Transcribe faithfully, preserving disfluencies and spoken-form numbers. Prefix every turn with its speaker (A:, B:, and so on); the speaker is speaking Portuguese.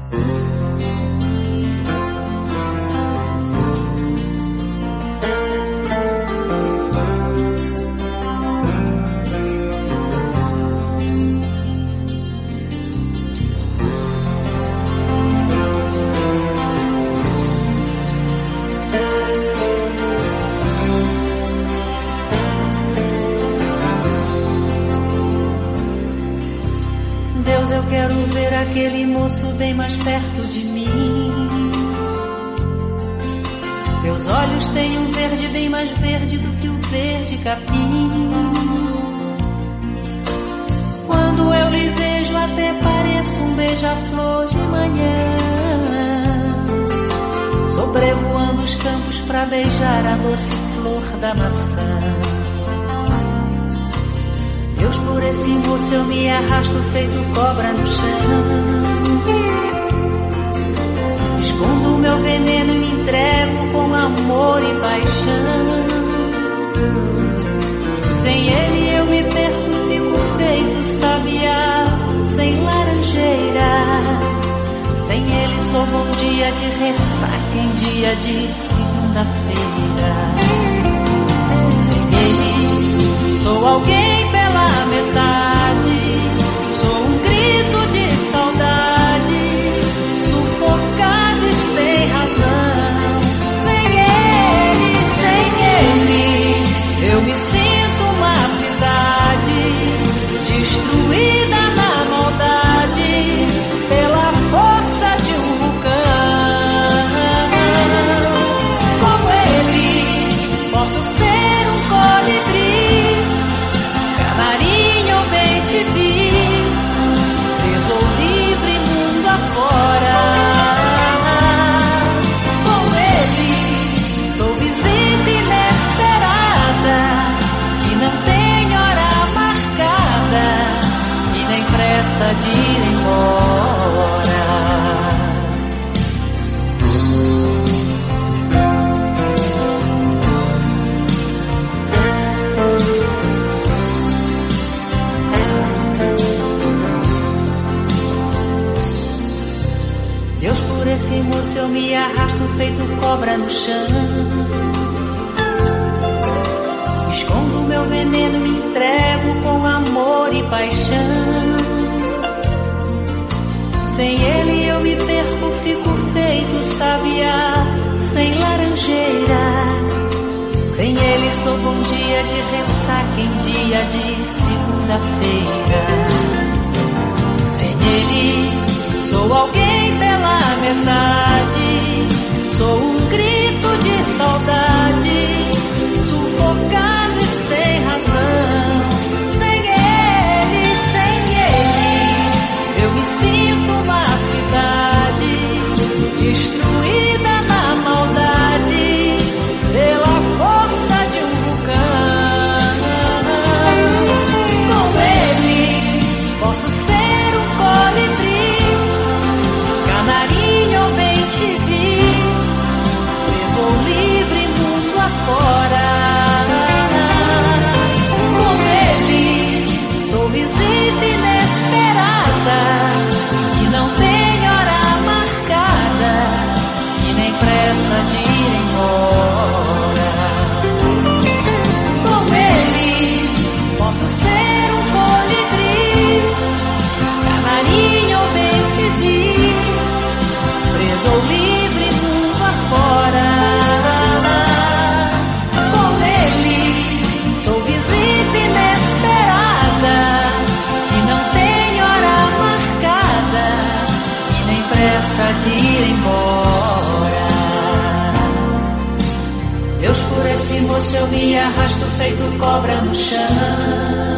A: Deus, eu quero ver aquele moço bem mais perto de mim. Teus olhos têm um verde bem mais verde do que o verde capim. Quando eu lhe vejo até pareço um beija-flor de manhã, sobrevoando os campos pra beijar a doce flor da maçã. Deus, por esse moço eu me arrasto feito cobra no chão. Escondo o meu veneno e me entrego com amor e paixão. Sem ele eu me perco, fico feito sabiá sem laranjeira. Sem ele sou bom dia de ressaca em dia de segunda-feira. Sem ele sou alguém pela metade, sou um grito de saudade, sufocado e sem razão. Sem ele, sem ele, eu me sinto uma cidade destruída na maldade pela força de um vulcão. Como ele, posso ser um colibri, canarinho ou bem-te-vi, preso ou livre mundo afora. Com ele sou visita inesperada, que não tem hora marcada e nem pressa de ir embora. Deus, por esse moço eu me arrasto feito cobra no chão. Escondo meu veneno, me entrego com amor e paixão. Sem ele eu me perco, fico feito sabiá sem laranjeira. Sem ele sou bom dia de ressaca em dia de segunda-feira. Sem ele sou alguém pela metade, sou um grito de saudade, sufocado e sem razão. Sem ele, sem ele, eu me sinto uma cidade destruída na maldade pela força de um vulcão. Com ele posso ser um colibri, canarinho ou bem-te-vi, preso ou livre mundo afora. Com ele sou visita inesperada, que não tem hora marcada e nem pressa de ir embora. Com ele posso ser um colibri, canarinho ou bem-te-vi, preso ou livre mundo afora. Com ele sou visita inesperada, que não tem hora marcada e nem pressa de ir embora. Deus, por esse moço eu me arrasto feito cobra no chão.